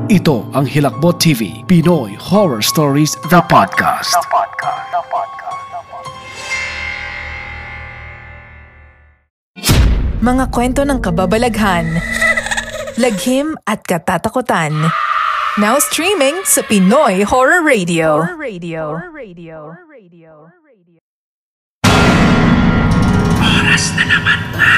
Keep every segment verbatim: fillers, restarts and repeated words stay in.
Ito ang Hilakbot T V, Pinoy Horror Stories, The Podcast. The Podcast. The Podcast. Mga kwento ng kababalaghan, laghim at katatakutan. Now streaming sa Pinoy Horror Radio. Horror Radio. Horror Radio. Horror Radio. Oras na naman na.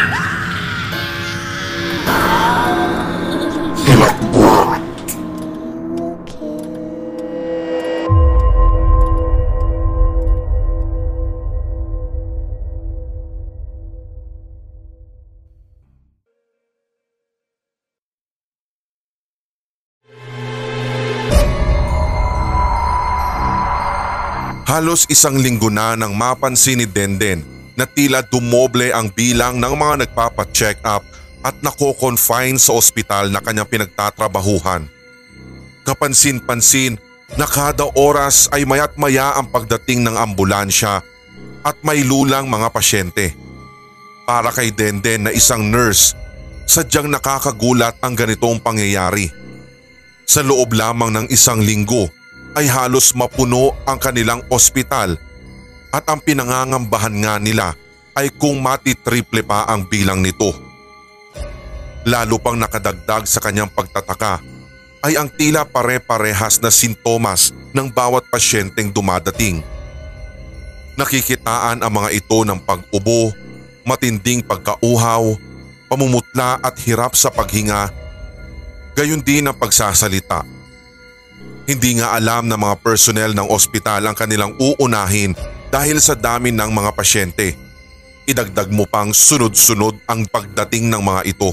Halos isang linggo na nang mapansin ni Denden na tila dumoble ang bilang ng mga nagpapa-check up at nako-confine sa ospital na kanyang pinagtatrabahuhan. Kapansin-pansin na kada oras ay mayat maya ang pagdating ng ambulansya at may lulang mga pasyente. Para kay Denden na isang nurse, sadyang nakakagulat ang ganitong pangyayari. Sa loob lamang ng isang linggo ay halos mapuno ang kanilang ospital at ang pinangangambahan nga nila ay kung matitriple pa ang bilang nito. Lalo pang nakadagdag sa kanyang pagtataka ay ang tila pare-parehas na sintomas ng bawat pasyenteng dumadating. Nakikitaan ang mga ito ng pag-ubo, matinding pagkauhaw, pamumutla at hirap sa paghinga, gayon din ang pagsasalita. Hindi nga alam ng mga personnel ng ospital ang kanilang uunahin dahil sa dami ng mga pasyente. Idagdag mo pang sunod-sunod ang pagdating ng mga ito.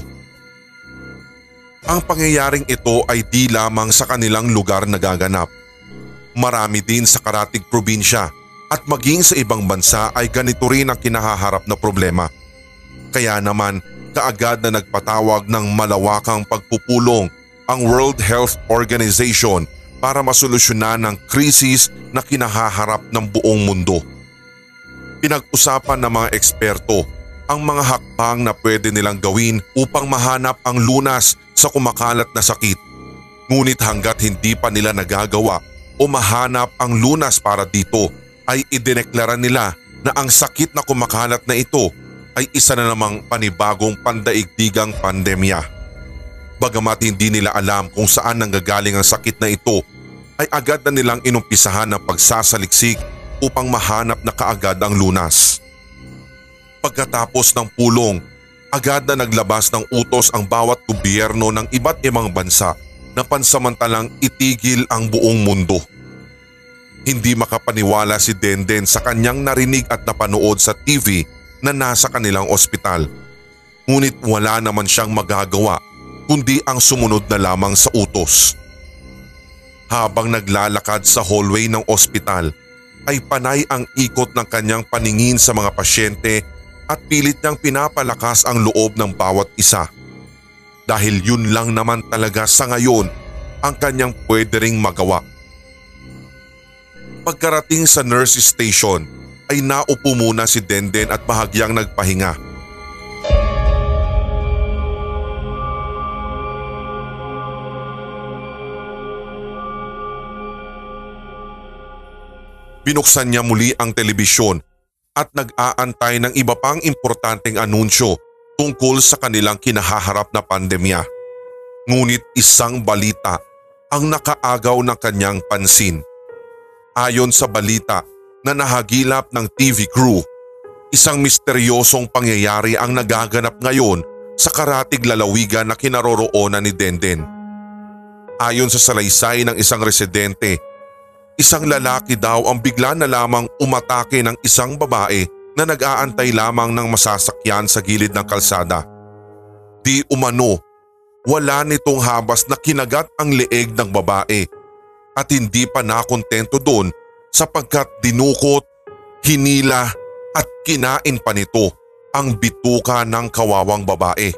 Ang pangyayaring ito ay di lamang sa kanilang lugar nagaganap. Marami din sa karatig probinsya at maging sa ibang bansa ay ganito rin ang kinahaharap na problema. Kaya naman kaagad na nagpatawag ng malawakang pagpupulong ang World Health Organization para masolusyonan ang krisis na kinahaharap ng buong mundo. Pinag-usapan ng mga eksperto ang mga hakbang na pwede nilang gawin upang mahanap ang lunas sa kumakalat na sakit. Ngunit hanggat hindi pa nila nagagawa o mahanap ang lunas para dito, ay idineklara nila na ang sakit na kumakalat na ito ay isa na namang panibagong pandaigdigang pandemya. Bagamat hindi nila alam kung saan nanggagaling ang sakit na ito, ay agad na nilang inumpisahan ang pagsasaliksik upang mahanap na kaagad ang lunas. Pagkatapos ng pulong, agad na naglabas ng utos ang bawat gobyerno ng iba't ibang bansa na pansamantalang itigil ang buong mundo. Hindi makapaniwala si Denden sa kanyang narinig at napanood sa T V na nasa kanilang ospital. Ngunit wala naman siyang magagawa kundi ang sumunod na lamang sa utos. Habang naglalakad sa hallway ng ospital, ay panay ang ikot ng kanyang paningin sa mga pasyente at pilit niyang pinapalakas ang loob ng bawat isa. Dahil yun lang naman talaga sa ngayon ang kanyang pwede ring magawa. Pagkarating sa nurse station ay naupo muna si Denden at bahagyang nagpahinga. Binuksan niya muli ang telebisyon at nag-aantay ng iba pang importanteng anunsyo tungkol sa kanilang kinahaharap na pandemya. Ngunit isang balita ang nakaagaw ng kanyang pansin. Ayon sa balita na nahagilap ng T V crew, isang misteryosong pangyayari ang nagaganap ngayon sa karatig lalawigan na kinaroroonan ni Denden. Ayon sa salaysay ng isang residente, isang lalaki daw ang bigla na lamang umatake ng isang babae na nag-aantay lamang ng masasakyan sa gilid ng kalsada. Di umano, wala nitong habas na kinagat ang leeg ng babae at hindi pa nakontento doon sapagkat dinukot, hinila at kinain pa nito ang bituka ng kawawang babae.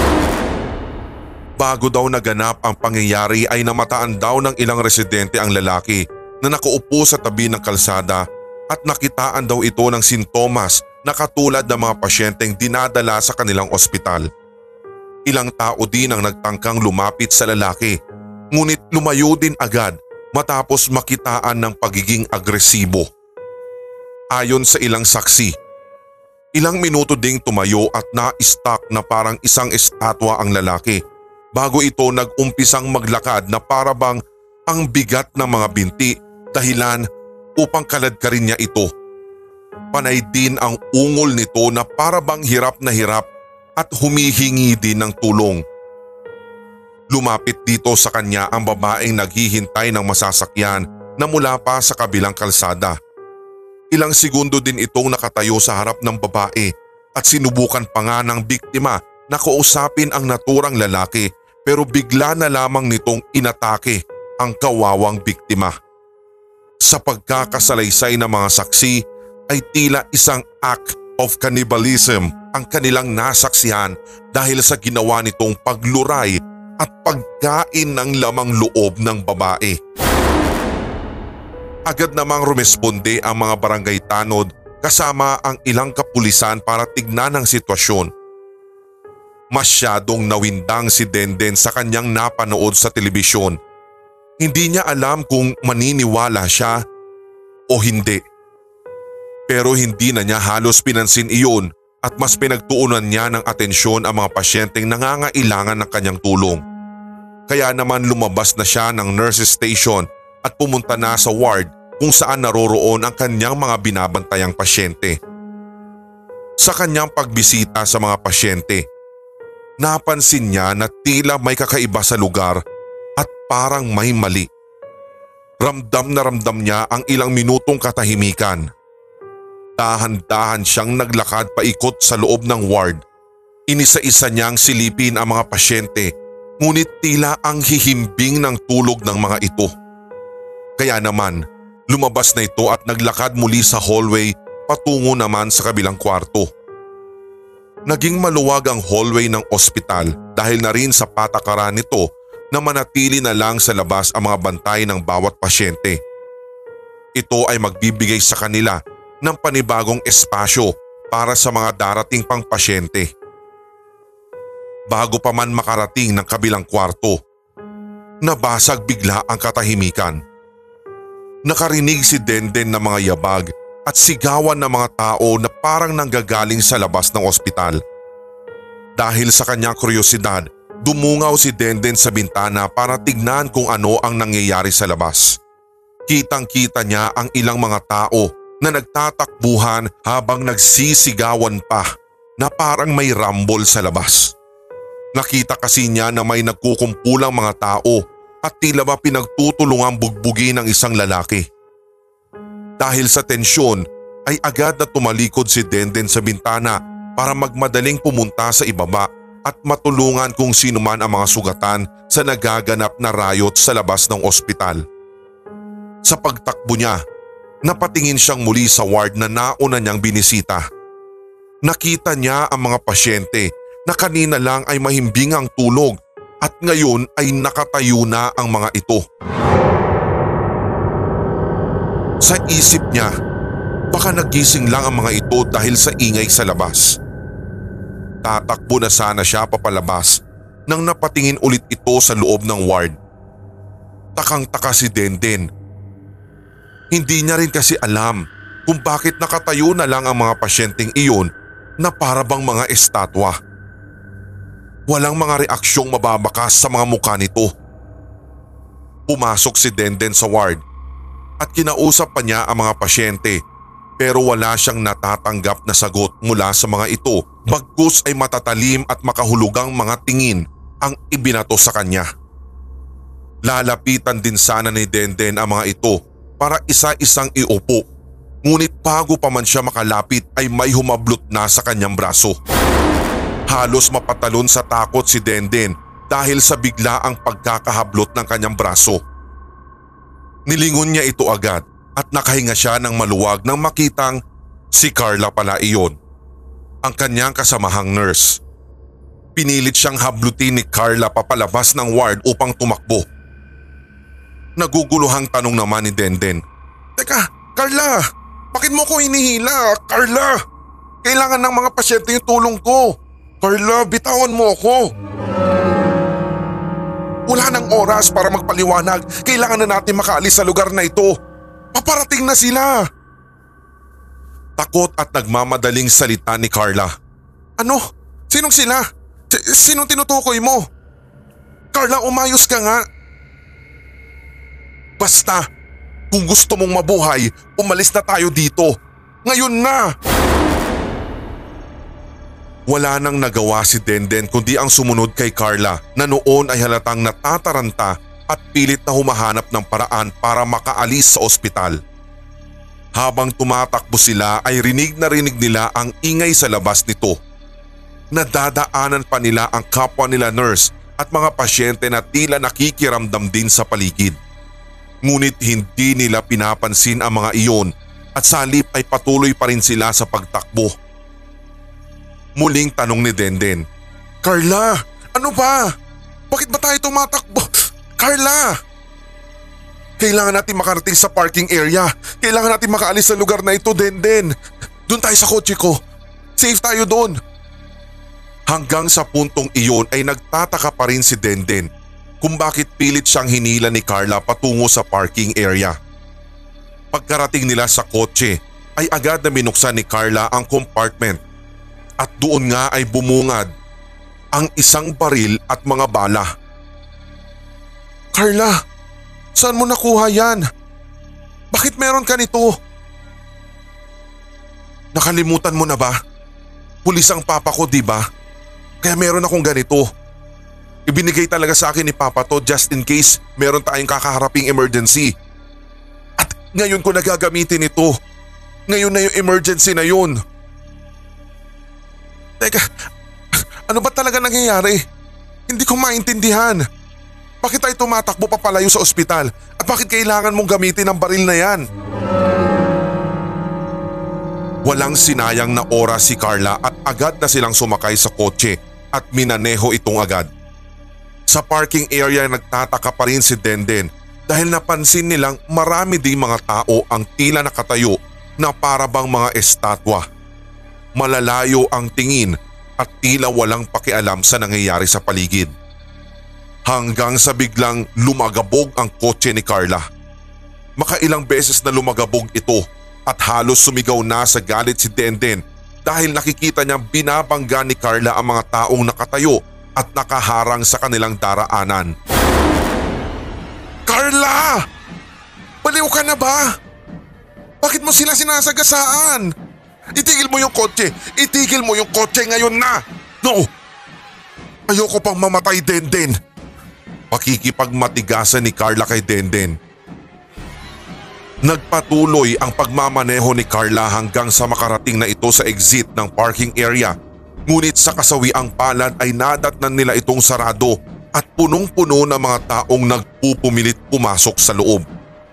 Bago daw naganap ang pangyayari ay namataan daw ng ilang residente ang lalaki na nakaupo sa tabi ng kalsada at nakitaan daw ito ng sintomas na katulad ng mga pasyenteng dinadala sa kanilang ospital. Ilang tao din ang nagtangkang lumapit sa lalaki Ngunit lumayo din agad matapos makitaan ng pagiging agresibo. Ayon sa ilang saksi, ilang minuto ding tumayo at na-stuck na parang isang estatwa ang lalaki bago ito nag-umpisang maglakad na parabang ang bigat ng mga binti dahilan upang kaladkarin niya ito. Panay din ang ungol nito na parabang hirap na hirap at humihingi din ng tulong. Lumapit dito sa kanya ang babaeng naghihintay ng masasakyan na mula pa sa kabilang kalsada. Ilang segundo din itong nakatayo sa harap ng babae at sinubukan pa nga ng biktima na kausapin ang naturang lalaki pero bigla na lamang nitong inatake ang kawawang biktima. Sa pagkakasalaysay ng mga saksi ay tila isang act of cannibalism ang kanilang nasaksihan dahil sa ginawa nitong pagluray at pagkain ng lamang loob ng babae. Agad namang rumesponde ang mga barangay tanod kasama ang ilang kapulisan para tignan ang sitwasyon. Masyadong nawindang si Denden sa kanyang napanood sa telebisyon. Hindi niya alam kung maniniwala siya o hindi. Pero hindi na niya halos pinansin iyon at mas pinagtuunan niya ng atensyon ang mga pasyenteng nangangailangan ng kanyang tulong. Kaya naman lumabas na siya ng nurses station at pumunta na sa ward kung saan naroroon ang kanyang mga binabantayang pasyente. Sa kanyang pagbisita sa mga pasyente, napansin niya na tila may kakaiba sa lugar at parang may mali. Ramdam na ramdam niya ang ilang minutong katahimikan. Dahan-dahan siyang naglakad paikot sa loob ng ward. Inisa-isa niyang silipin ang mga pasyente, ngunit tila ang hihimbing ng tulog ng mga ito. Kaya naman, lumabas na ito at naglakad muli sa hallway patungo naman sa kabilang kwarto. Naging maluwag ang hallway ng ospital dahil na rin sa patakaran nito na manatili na lang sa labas ang mga bantay ng bawat pasyente. Ito ay magbibigay sa kanila ng panibagong espasyo para sa mga darating pang pasyente. Bago pa man makarating ng kabilang kwarto, nabasag bigla ang katahimikan. Nakarinig si Denden ng mga yabag at sigawan ng mga tao na parang nanggagaling sa labas ng ospital. Dahil sa kanyang kuryosidad, dumungaw si Denden sa bintana para tignan kung ano ang nangyayari sa labas. Kitang-kita niya ang ilang mga tao na nagtatakbuhan habang nagsisigawan pa na parang may rumble sa labas. Nakita kasi niya na may nagkukumpulang mga tao at tila ba pinagtutulungang bugbugin ng isang lalaki. Dahil sa tensyon ay agad na tumalikod si Denden sa bintana para magmadaling pumunta sa ibaba at matulungan kung sino man ang mga sugatan sa nagaganap na riot sa labas ng ospital. Sa pagtakbo niya, napatingin siyang muli sa ward na nauna niyang binisita. Nakita niya ang mga pasyente na kanina lang ay mahimbing ang tulog at ngayon ay nakatayo na ang mga ito. Sa isip niya, baka nagising lang ang mga ito dahil sa ingay sa labas. Tatakbo na sana siya papalabas nang napatingin ulit ito sa loob ng ward. Takang-taka si Denden. Hindi niya rin kasi alam kung bakit nakatayo na lang ang mga pasyenteng iyon na parabang mga estatwa. Walang mga reaksyong mababakas sa mga mukha nito. Pumasok si Denden sa ward at kinausap pa niya ang mga pasyente pero wala siyang natatanggap na sagot mula sa mga ito, bagkus ay matatalim at makahulugang mga tingin ang ibinato sa kanya. Lalapitan din sana ni Denden ang mga ito para isa-isang iupo, ngunit bago pa man siya makalapit ay may humablot na sa kanyang braso. Halos mapatalon sa takot si Denden dahil sa biglaang pagkakahablot ng kanyang braso. Nilingon niya ito agad at nakahinga siya ng maluwag nang makitang si Carla pala iyon, ang kanyang kasamahang nurse. Pinilit siyang hablutin ni Carla papalabas ng ward upang tumakbo. Naguguluhang tanong naman ni Denden, "Teka, Carla, bakit mo ko hinihila? Carla, kailangan ng mga pasyente yung tulong ko. Carla, bitawan mo ako." Wala nang oras para magpaliwanag. Kailangan na natin makaalis sa lugar na ito. Paparating na sila. Takot at nagmamadaling salita ni Carla. Ano? Sinong sila? S- sinong tinutukoy mo? Carla, umayos ka nga. Basta, kung gusto mong mabuhay, umalis na tayo dito. Ngayon na! Wala nang nagawa si Denden kundi ang sumunod kay Carla na noon ay halatang natataranta at pilit na humahanap ng paraan para makaalis sa ospital. Habang tumatakbo sila ay rinig na rinig nila ang ingay sa labas nito. Nadadaanan pa nila ang kapwa nila nurse at mga pasyente na tila nakikiramdam din sa paligid. Ngunit hindi nila pinapansin ang mga iyon at sa halip ay patuloy pa rin sila sa pagtakbo. Muling tanong ni Denden, Carla, ano ba? Bakit ba tayo tumatakbo? Carla! Kailangan natin makarating sa parking area. Kailangan natin makaalis sa lugar na ito, Denden. Doon tayo sa kotse ko. Safe tayo doon. Hanggang sa puntong iyon ay nagtataka pa rin si Denden kung bakit pilit siyang hinila ni Carla patungo sa parking area. Pagkarating nila sa kotse ay agad na binuksan ni Carla ang compartment at doon nga ay bumungad ang isang baril at mga bala. Carla, saan mo nakuha yan? Bakit meron ka nito? Nakalimutan mo na ba? Pulis ang papa ko, di ba? Kaya meron akong ganito. Ibinigay talaga sa akin ni papa to just in case meron tayong kakaharaping emergency. At ngayon ko nagagamitin ito. Ngayon na yung emergency na yun. Teka, ano ba talaga nangyayari? Hindi ko maintindihan. Bakit tayo tumatakbo papalayo sa ospital? At bakit kailangan mong gamitin ang baril na yan? Walang sinayang na oras si Carla at agad na silang sumakay sa kotse at minaneho itong agad. Sa parking area nagtataka pa rin si Denden dahil napansin nilang marami ding mga tao ang tila nakatayo na para bang mga estatwa. Malalayo ang tingin at tila walang pakialam sa nangyayari sa paligid. Hanggang sa biglang lumagabog ang kotse ni Carla. Makailang beses na lumagabog ito at halos sumigaw na sa galit si Denden dahil nakikita niyang binabangga ni Carla ang mga taong nakatayo at nakaharang sa kanilang daraanan. Carla! Baliw ka na ba? Bakit mo sila sinasagasaan? Itigil mo yung kotse! Itigil mo yung kotse ngayon na! No! Ayoko pang mamatay, Denden! Pakikipagmatigasan ni Carla kay Denden. Nagpatuloy ang pagmamaneho ni Carla hanggang sa makarating na ito sa exit ng parking area. Ngunit sa kasawiang palad ay nadatnan nila itong sarado at punong-puno ng mga taong nagpupumilit pumasok sa loob.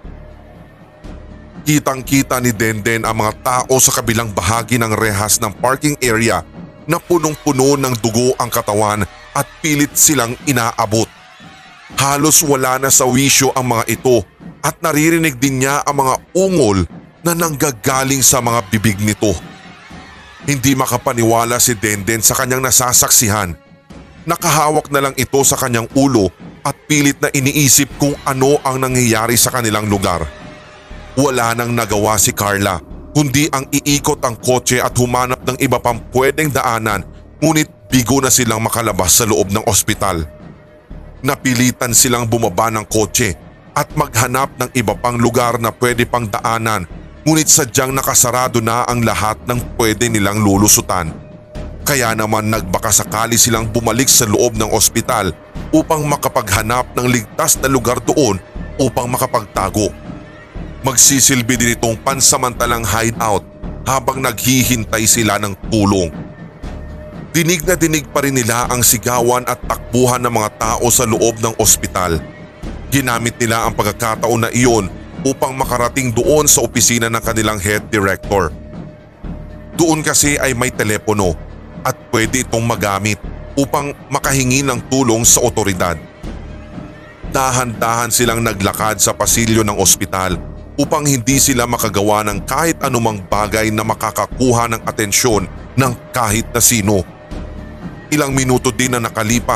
Kitang-kita ni Denden ang mga tao sa kabilang bahagi ng rehas ng parking area na punong-puno ng dugo ang katawan at pilit silang inaabot. Halos wala na sa wisyo ang mga ito at naririnig din niya ang mga ungol na nanggagaling sa mga bibig nito. Hindi makapaniwala si Denden sa kanyang nasasaksihan. Nakahawak na lang ito sa kanyang ulo at pilit na iniisip kung ano ang nangyayari sa kanilang lugar. Wala nang nagawa si Carla kundi ang iikot ang kotse at humanap ng iba pang pwedeng daanan, ngunit bigo na silang makalabas sa loob ng ospital. Napilitan silang bumaba ng kotse at maghanap ng iba pang lugar na pwede pang daanan, ngunit sadyang nakasarado na ang lahat ng pwede nilang lulusutan. Kaya naman nagbakasakali silang bumalik sa loob ng ospital upang makapaghanap ng ligtas na lugar doon upang makapagtago. Magsisilbi din itong pansamantalang hideout habang naghihintay sila ng tulong. Dinig na dinig pa rin nila ang sigawan at takbuhan ng mga tao sa loob ng ospital. Ginamit nila ang pagkakataon na iyon upang makarating doon sa opisina ng kanilang head director. Doon kasi ay may telepono at pwede itong magamit upang makahingi ng tulong sa otoridad. Dahan-dahan silang naglakad sa pasilyo ng ospital upang hindi sila makagawa ng kahit anumang bagay na makakakuha ng atensyon ng kahit na sino. Ilang minuto din na nakalipas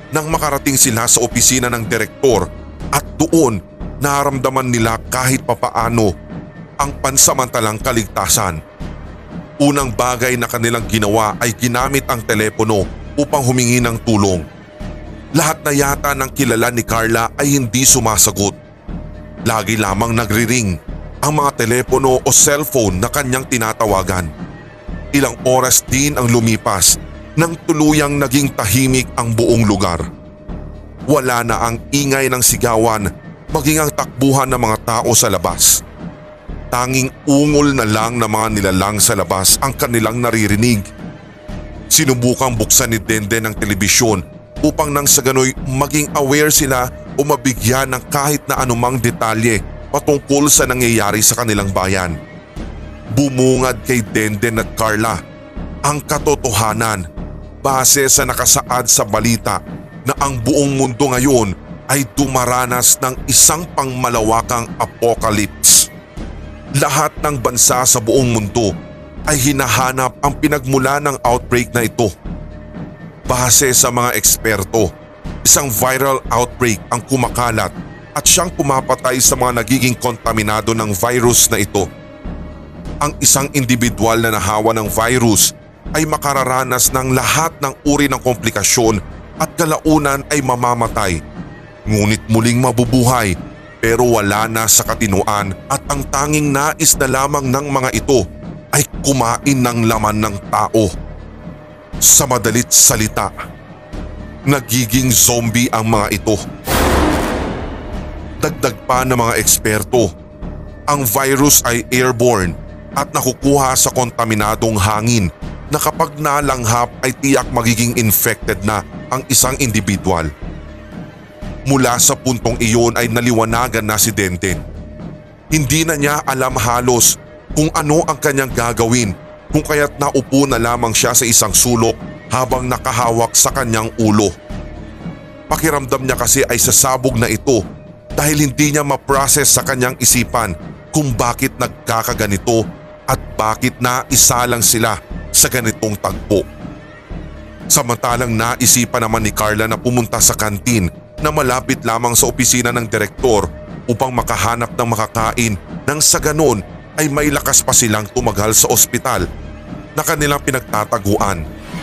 nang makarating sila sa opisina ng direktor at doon naramdaman nila kahit papaano ang pansamantalang kaligtasan. Unang bagay na kanilang ginawa ay ginamit ang telepono upang humingi ng tulong. Lahat na yata ng kilala ni Carla ay hindi sumasagot. Lagi lamang nagri-ring ang mga telepono o cellphone na kanyang tinatawagan. Ilang oras din ang lumipas nang tuluyang naging tahimik ang buong lugar. Wala na ang ingay ng sigawan maging ang takbuhan ng mga tao sa labas. Tanging ungol na lang ng mga nilalang sa labas ang kanilang naririnig. Sinubukang buksan ni Denden ang telebisyon upang nang sa gano'y maging aware sila o mabigyan ng kahit na anumang detalye patungkol sa nangyayari sa kanilang bayan. Bumungad kay Denden at Carla ang katotohanan base sa nakasaad sa balita na ang buong mundo ngayon ay dumaranas ng isang pangmalawakang apocalypse. Lahat ng bansa sa buong mundo ay hinahanap ang pinagmula ng outbreak na ito. Base sa mga eksperto, isang viral outbreak ang kumakalat at siyang pumapatay sa mga nagiging kontaminado ng virus na ito. Ang isang individual na nahawa ng virus ay makararanas ng lahat ng uri ng komplikasyon at kalaunan ay mamamatay. Ngunit muling mabubuhay pero wala na sa katinuan at ang tanging nais na lamang ng mga ito ay kumain ng laman ng tao. Sa madalit salita, nagiging zombie ang mga ito. Dagdag pa ng mga eksperto, ang virus ay airborne at nakukuha sa kontaminadong hangin na kapag nalanghap ay tiyak magiging infected na ang isang individual. Mula sa puntong iyon ay naliwanagan na si Denden. Hindi na niya alam halos kung ano ang kanyang gagawin kung kaya't naupo na lamang siya sa isang sulok habang nakahawak sa kanyang ulo. Pakiramdam niya kasi ay sasabog na ito dahil hindi niya ma-process sa kanyang isipan kung bakit nagkakaganito at bakit naisalang sila sa ganitong tagpo. Samantalang naisipan naman ni Carla na pumunta sa kantin na malapit lamang sa opisina ng direktor upang makahanap ng makakain nang sa ganon ay may lakas pa silang tumagal sa ospital na kanilang pinagtataguan.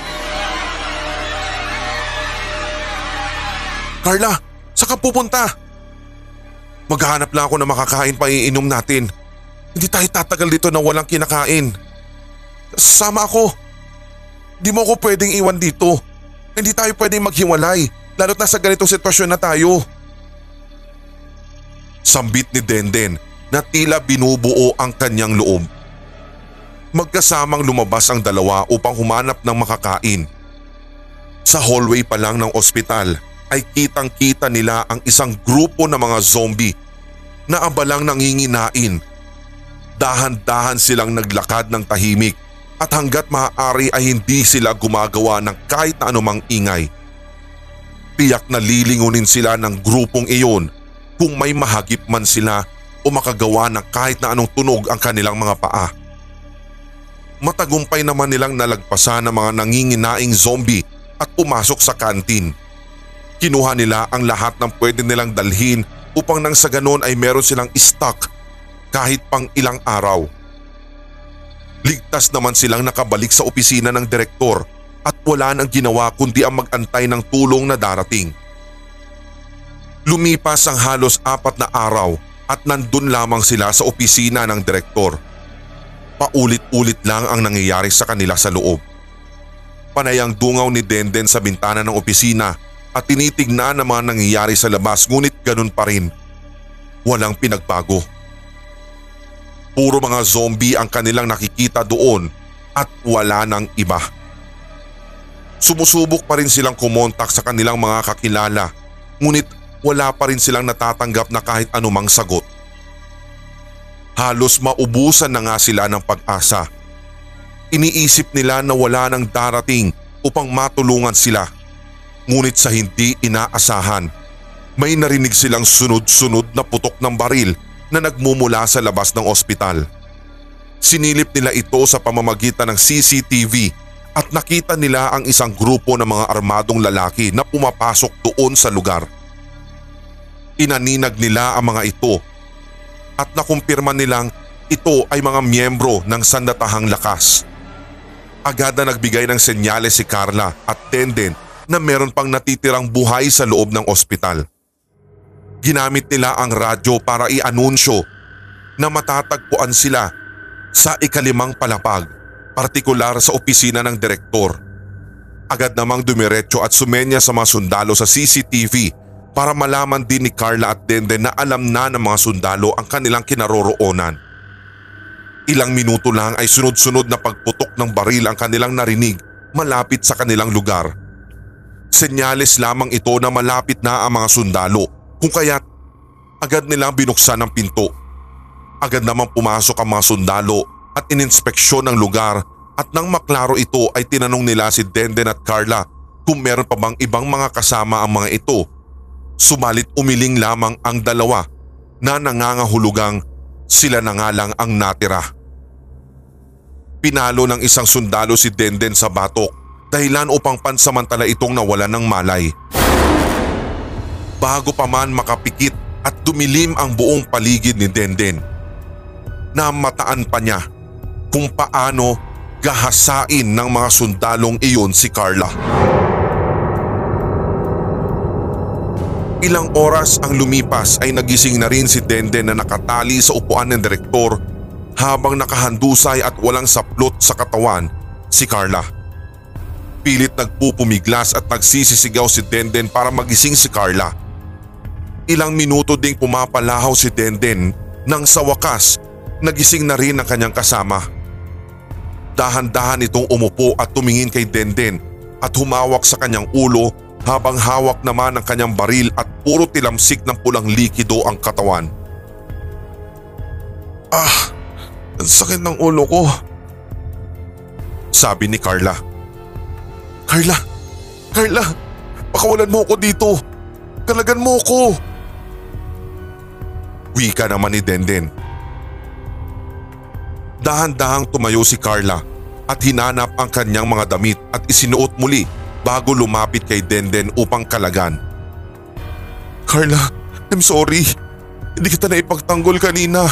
Carla, saan ka pupunta? Maghahanap lang ako ng makakain pa iinom natin. Hindi tayo tatagal dito na walang kinakain. Sama ako. Di mo ako pwedeng iwan dito. Hindi tayo pwedeng maghiwalay, lalo't na sa ganitong sitwasyon na tayo. Sambit ni Denden na tila binubuo ang kanyang loob. Magkasamang lumabas ang dalawa upang humanap ng makakain. Sa hallway pa lang ng ospital ay kitang-kita nila ang isang grupo ng mga zombie na abalang nanginginain. Dahan-dahan silang naglakad ng tahimik at hanggat maaari ay hindi sila gumagawa ng kahit na anumang ingay. Tiyak na lilingunin sila ng grupong iyon kung may mahagip man sila o makagawa ng kahit na anong tunog ang kanilang mga paa. Matagumpay naman nilang nalagpasan ng mga nanginginaing zombie at pumasok sa kantin. Kinuha nila ang lahat ng pwede nilang dalhin upang nang sa ganon ay meron silang stock kahit pang ilang araw. Ligtas naman silang nakabalik sa opisina ng direktor at wala nang ginawa kundi ang mag-antay ng tulong na darating. Lumipas ang halos apat na araw at nandun lamang sila sa opisina ng direktor. Paulit-ulit lang ang nangyayari sa kanila sa loob. Panay ang dungaw ni Denden sa bintana ng opisina at tinitignan ang mga nangyayari sa labas ngunit ganun pa rin. Walang pinagbago. Puro mga zombie ang kanilang nakikita doon at wala nang iba. Sumusubok pa rin silang kumontak sa kanilang mga kakilala ngunit wala pa rin silang natatanggap na kahit anumang sagot. Halos maubusan na nga sila ng pag-asa. Iniisip nila na wala nang darating upang matulungan sila. Ngunit sa hindi inaasahan, may narinig silang sunod-sunod na putok ng baril na nagmumula sa labas ng ospital. Sinilip nila ito sa pamamagitan ng C C T V at nakita nila ang isang grupo ng mga armadong lalaki na pumapasok doon sa lugar. Inaninag nila ang mga ito at nakumpirma nilang ito ay mga miyembro ng Sandatahang Lakas. Agad na nagbigay ng senyales si Carla at Denden na meron pang natitirang buhay sa loob ng ospital. Ginamit nila ang radyo para i-anunsyo na matatagpuan sila sa ikalimang palapag, partikular sa opisina ng direktor. Agad namang dumiretso at sumenya sa mga sundalo sa C C T V para malaman din ni Carla at Denden na alam na ng mga sundalo ang kanilang kinaroroonan. Ilang minuto lang ay sunod-sunod na pagputok ng baril ang kanilang narinig malapit sa kanilang lugar. Senyales lamang ito na malapit na ang mga sundalo, kung kaya't agad nilang binuksan ang pinto. Agad namang pumasok ang mga sundalo at ininspeksyon ng lugar, at nang maklaro ito ay tinanong nila si Denden at Carla kung meron pa bang ibang mga kasama ang mga ito. Sumalit umiling lamang ang dalawa na nangangahulugang sila na nga lang ang natira. Pinalo ng isang sundalo si Denden sa batok, dahilan upang pansamantala itong nawalan ng malay. Bago pa man makapikit at dumilim ang buong paligid ni Denden, namataan pa niya kung paano gahasain ng mga sundalong iyon si Carla. Ilang oras ang lumipas ay nagising na rin si Denden na nakatali sa upuan ng direktor habang nakahandusay at walang saplot sa katawan si Carla. Pilit nagpupumiglas at nagsisisigaw si Denden para magising si Carla. Ilang minuto ding pumapalahaw si Denden nang sa wakas nagising na rin ang kanyang kasama. Dahan-dahan itong umupo at tumingin kay Denden at humawak sa kanyang ulo habang hawak naman ang kanyang baril at puro tilamsik ng pulang likido ang katawan. Ah, ang sakit ng ulo ko, sabi ni Carla. Carla, Carla, pakawalan mo ako dito. Kalagan mo ako. Wika naman ni Denden. Dahan-dahang tumayo si Carla at hinanap ang kanyang mga damit at isinuot muli bago lumapit kay Denden upang kalagan. Carla, I'm sorry. Hindi kita na ipagtanggol kanina.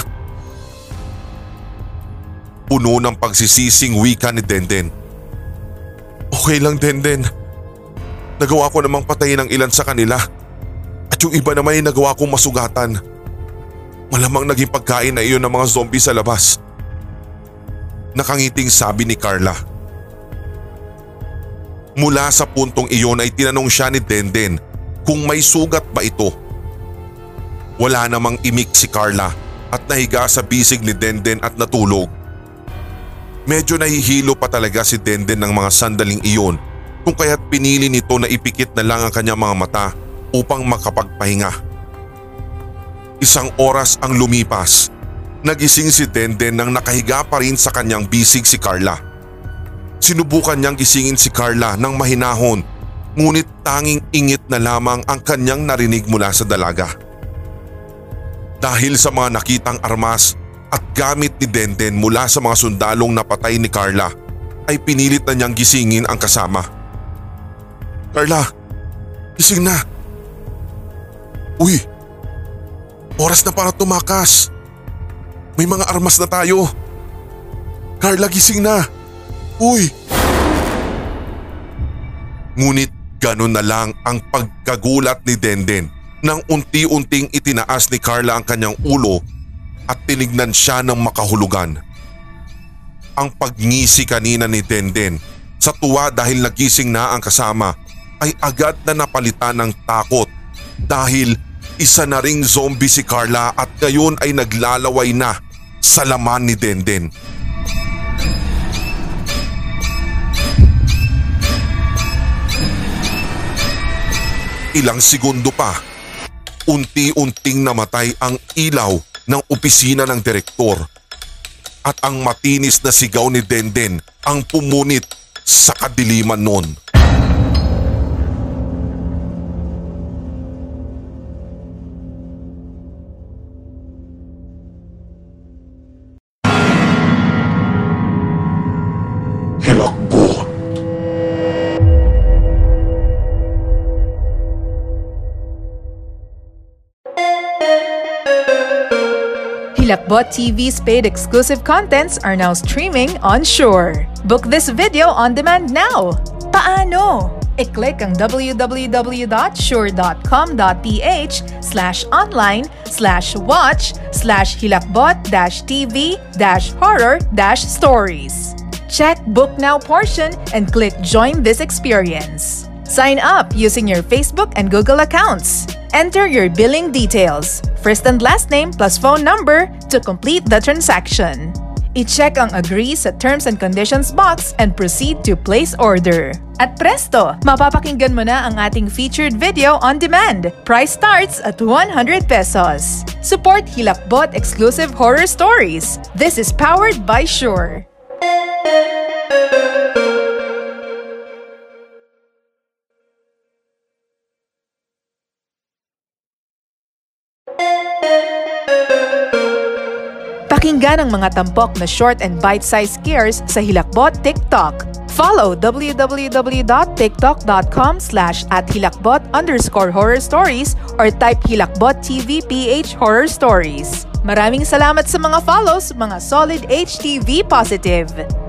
Puno ng pagsisising wika ni Denden. Okay lang, Denden. Nagawa ko namang patayin ang ilan sa kanila. At yung iba naman ay nagawa kong masugatan. Malamang naging pagkain na iyon ng mga zombie sa labas. Nakangiting sabi ni Carla. Mula sa puntong iyon ay tinanong siya ni Denden kung may sugat ba ito. Wala namang imik si Carla at nahiga sa bisig ni Denden at natulog. Medyo nahihilo pa talaga si Denden ng mga sandaling iyon, kung kaya't pinili nito na ipikit na lang ang kanyang mga mata upang makapagpahinga. Isang oras ang lumipas. Nagising si Denden nang nakahiga pa rin sa kanyang bisig si Carla. Sinubukan niyang gisingin si Carla ng mahinahon, ngunit tanging ingit na lamang ang kanyang narinig mula sa dalaga. Dahil sa mga nakitang armas at gamit ni Denden mula sa mga sundalong napatay ni Carla, ay pinilit na niyang gisingin ang kasama. Carla, gising na. Uy, oras na para tumakas. May mga armas na tayo. Carla, gising na. Uy! Ngunit ganun na lang ang pagkagulat ni Denden nang unti-unting itinaas ni Carla ang kanyang ulo at tinignan siya ng makahulugan. Ang pagngisi kanina ni Denden sa tuwa dahil nagising na ang kasama ay agad na napalitan ng takot dahil isa na ring zombie si Carla at ngayon ay naglalaway na sa laman ni Denden. Ilang segundo pa, unti-unting namatay ang ilaw ng opisina ng direktor at ang matinis na sigaw ni Denden ang pumunit sa kadiliman noon. Hinakbo Hilakbot T V's paid exclusive contents are now streaming on Shore. Book this video on demand now. Paano? I-click ang www.shore.com.ph slash online slash watch slash hilakbot dash tv dash horror dash stories. Check Book Now portion and click Join this experience. Sign up using your Facebook and Google accounts. Enter your billing details, first and last name plus phone number to complete the transaction. I-check ang Agree sa Terms and Conditions box and proceed to place order. At presto, mapapakinggan mo na ang ating featured video on demand. Price starts at one hundred pesos. Support Hilakbot exclusive horror stories. This is powered by Shore. Pakinggan ang mga tampok na short and bite-sized scares sa Hilakbot TikTok. Follow www.tiktok.com slash at hilakbot underscore horror stories or type Hilakbot T V P H horror stories. Maraming salamat sa mga follows, mga solid H T V positive.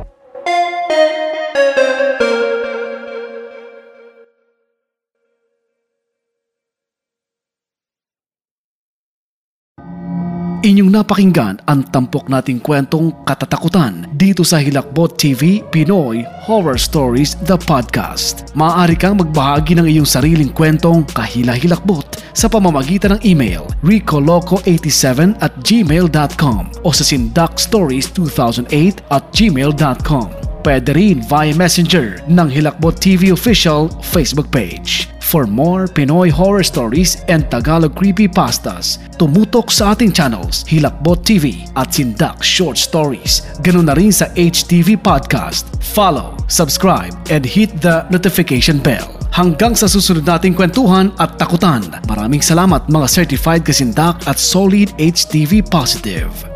Inyong napakinggan ang tampok nating kwentong katatakutan dito sa Hilakbot T V Pinoy Horror Stories The Podcast. Maaari kang magbahagi ng iyong sariling kwentong kahila-hilakbot sa pamamagitan ng email ricoloco eighty-seven at gmail dot com o sa sindakstories two thousand eight at gmail dot com. Pwede rin via Messenger ng Hilakbot T V Official Facebook page. For more Pinoy horror stories and Tagalog creepypastas, tumutok sa ating channels Hilakbot T V at Sindak Short Stories. Ganun na rin sa H T V Podcast. Follow, subscribe, and hit the notification bell. Hanggang sa susunod nating kwentuhan at takutan. Maraming salamat mga certified kasindak at solid H T V positive.